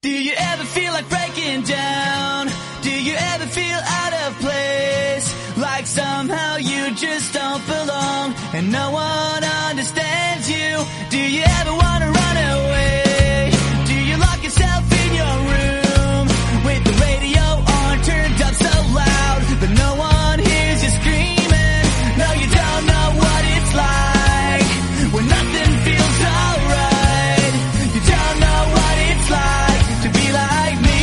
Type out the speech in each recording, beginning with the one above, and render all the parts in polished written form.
Do you ever feel like breaking down? Do you ever feel out of place? Like somehow you just don't belong and no one understands you? Do you ever wanna run away? Do you lock yourself in your room with the radio on turned up so loud that no one hears you screaming? No, you don't know what it's like when nothing feels alright. You don't know what it's like to be like me.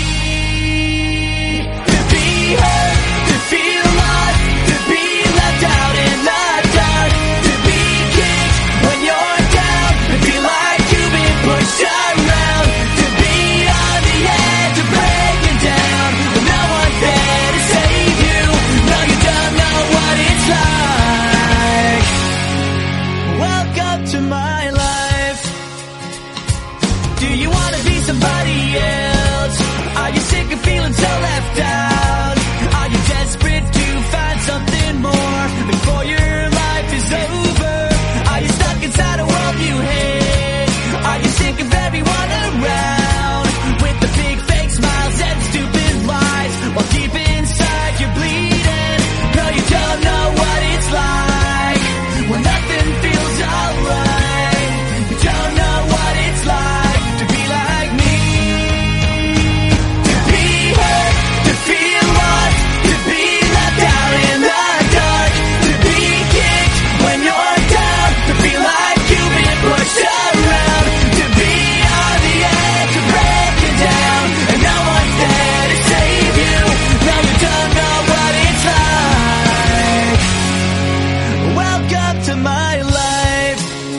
To be hurt, to feel lost, to be left out in the dark, to be kicked when you're down and feel like you've been pushed around, to be on the edge of breaking down when no one's there to save you. No, you don't know what it's like. Welcome to my life. Do you wanna be somebody else? Are you sick of feeling so left out? Are you desperate to find something more before your life is over? Are you stuck inside a world you hate? Are you sick of everyone around with the big fake smiles and stupid lies while deep inside you're bleeding? No, you don't know what it's like when nothing feels alright. You don't know what it's like to be like me. To be hurt, to feel lost, to be left out in the dark, to be kicked when you're down, to feel like you've been pushed around, to be on the edge of breaking down and no one's there to save you. No, you don't know what it's like. Welcome to my life.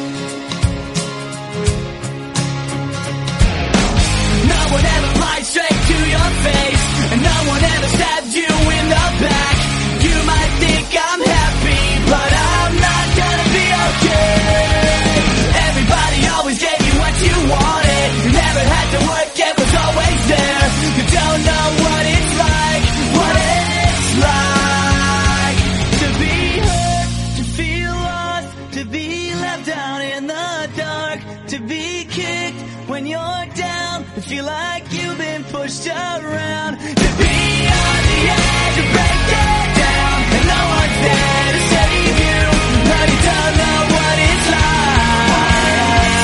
No one ever lied straight to your face, and no one ever stabbed you in the back. You might think I'm happy, but I'm not gonna be okay. Everybody always gave you what you wanted. You never had to work, it was always there. You don't know what it's like, what it's like to be hurt, to feel lost, to be left out in the dark, to be kicked when you're down, to feel like you've been pushed around, to be on the edge of breaking down and no one's there to save you. No, you don't know what it's like.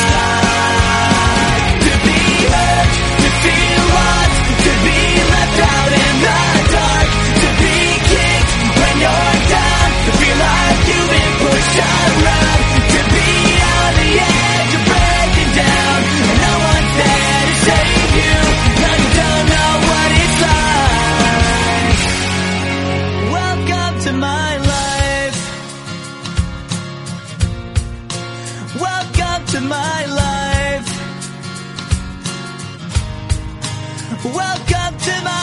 To be hurt, to feel lost, to be left out in the dark, to be kicked when you're down, to feel like you've been pushed around, to be on the edge of breaking down and no one's there to save you. No, you don't know what it's like. Welcome to my life. Welcome to my life. Welcome to my